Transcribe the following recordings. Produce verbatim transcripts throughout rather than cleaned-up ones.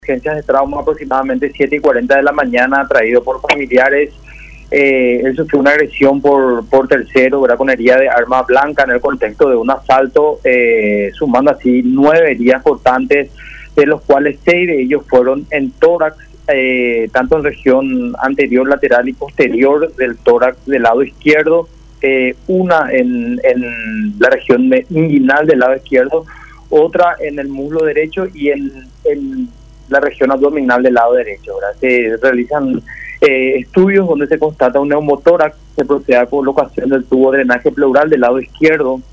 Urgencias de trauma aproximadamente siete y cuarenta de la mañana, traído por familiares. Eh, él sufrió una agresión por, por tercero, ¿verdad? Con herida de arma blanca en el contexto de un asalto, eh, sumando así nueve heridas cortantes, de los cuales seis de ellos fueron en tórax, eh, tanto en región anterior, lateral y posterior del tórax del lado izquierdo, eh, una en, en la región inguinal del lado izquierdo, otra en el muslo derecho y en, en la región abdominal del lado derecho, ¿verdad? Se realizan eh, estudios donde se constata un neumotórax, se procede a colocación del tubo de drenaje pleural del lado izquierdo.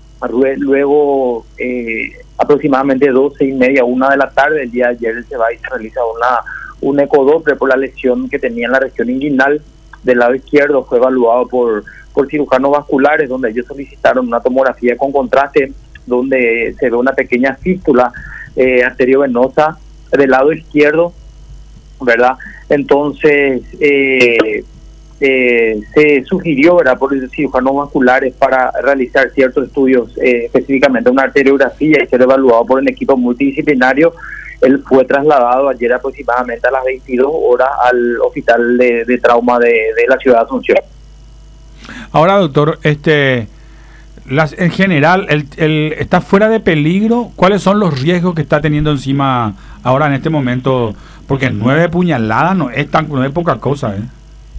Luego, eh, aproximadamente doce y media, una de la tarde del día de ayer, se va y se realiza una, un ecodoppler por la lesión que tenía en la región inguinal del lado izquierdo. Fue evaluado por, por cirujanos vasculares, donde ellos solicitaron una tomografía con contraste, donde se ve una pequeña fístula eh, arteriovenosa del lado izquierdo, ¿verdad? Entonces, eh, eh, se sugirió, ¿verdad?, por los cirujanos vasculares para realizar ciertos estudios, eh, específicamente una arteriografía, y ser evaluado por un equipo multidisciplinario. Él fue trasladado ayer aproximadamente a las veintidós horas al hospital de, de trauma de, de la ciudad de Asunción. Ahora, doctor, este... Las, en general, el, el, ¿está fuera de peligro? ¿Cuáles son los riesgos que está teniendo encima ahora en este momento? Porque nueve puñaladas no es tan no es poca cosa, ¿eh?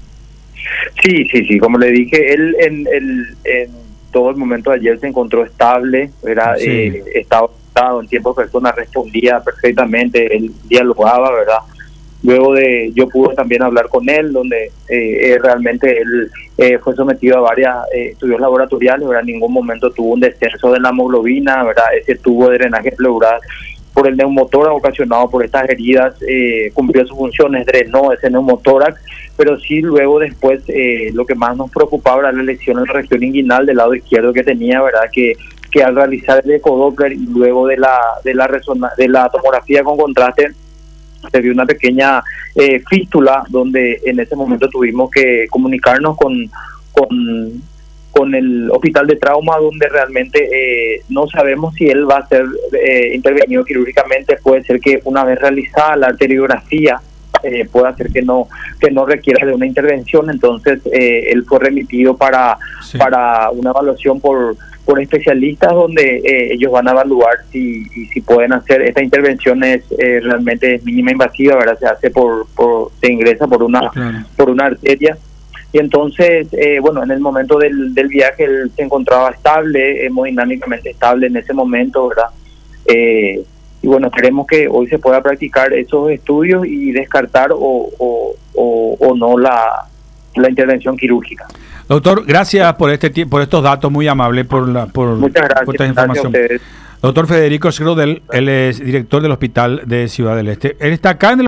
Sí, sí, sí. Como le dije, él en, en, en todo el momento de ayer se encontró estable, era sí. eh, estaba en tiempo de persona, respondía perfectamente, él dialogaba, ¿verdad? Luego de, yo pude también hablar con él, donde eh, realmente él eh, fue sometido a varios eh, estudios laboratoriales, ¿verdad? En ningún momento tuvo un descenso de la hemoglobina, ¿verdad? Ese tubo de drenaje pleural por el neumotórax ocasionado por estas heridas eh, cumplió sus funciones, drenó ese neumotórax, pero sí luego después eh, lo que más nos preocupaba era la lesión en la región inguinal del lado izquierdo que tenía, ¿verdad? Que que al realizar el ecodoppler y luego de la de la resona, de la tomografía con contraste, se vio una pequeña eh, fístula, donde en ese momento tuvimos que comunicarnos con con, con el hospital de trauma, donde realmente eh, no sabemos si él va a ser eh, intervenido quirúrgicamente. Puede ser que una vez realizada la arteriografía eh, pueda ser que no que no requiera de una intervención. Entonces eh, él fue remitido para sí. para una evaluación por por especialistas, donde eh, ellos van a evaluar si y si pueden hacer esta intervención. Es eh, realmente mínima invasiva, ¿verdad? Se hace por, por se ingresa por una claro. por una arteria. Y entonces eh, bueno, en el momento del, del viaje él se encontraba estable, hemodinámicamente estable en ese momento, ¿verdad? Eh, y bueno, esperemos que hoy se pueda practicar esos estudios y descartar o o, o, o no la la intervención quirúrgica. Doctor, gracias por este por estos datos, muy amable por la por, Muchas gracias, por esta información. Gracias a ustedes. Doctor Federico Schrodel, él es director del Hospital de Ciudad del Este. Él está acá en el